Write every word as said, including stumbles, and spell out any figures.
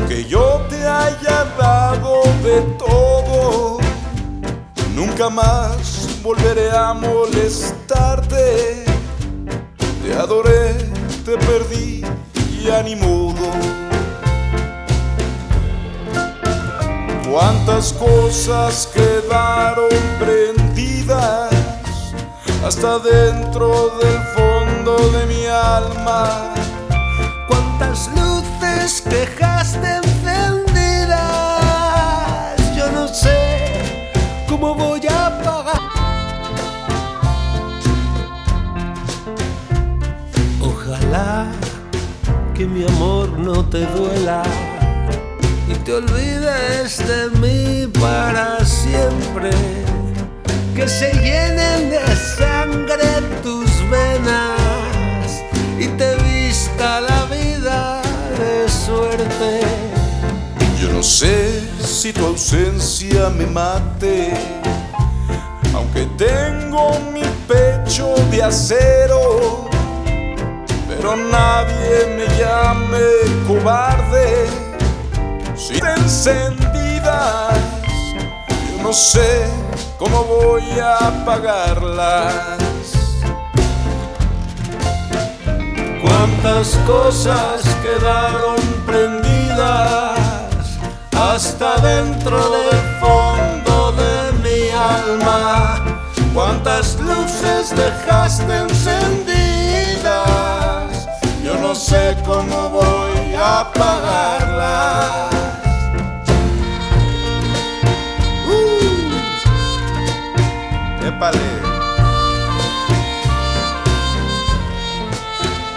aunque yo te haya dado de todo, nunca más volveré a molestarte. Te adoré, te perdí y a ni modo. Cuántas cosas quedaron prendidas hasta dentro del fondo de mi alma. Cuántas luces dejaste encendidas, yo no sé cómo voy a apagar. Ojalá que mi amor no te duela y te olvides de mí para siempre, que se llenen de sangre tus venas y te vista la vida de suerte. Yo no sé si tu ausencia me mate, aunque tengo mi pecho de acero, pero nadie me llame cobarde. Si te encendidas, yo no sé cómo voy a apagarlas. Cuántas cosas quedaron prendidas hasta dentro del fondo de mi alma. Cuántas luces dejaste encendidas, yo no sé cómo voy a apagarlas. ¡Épale!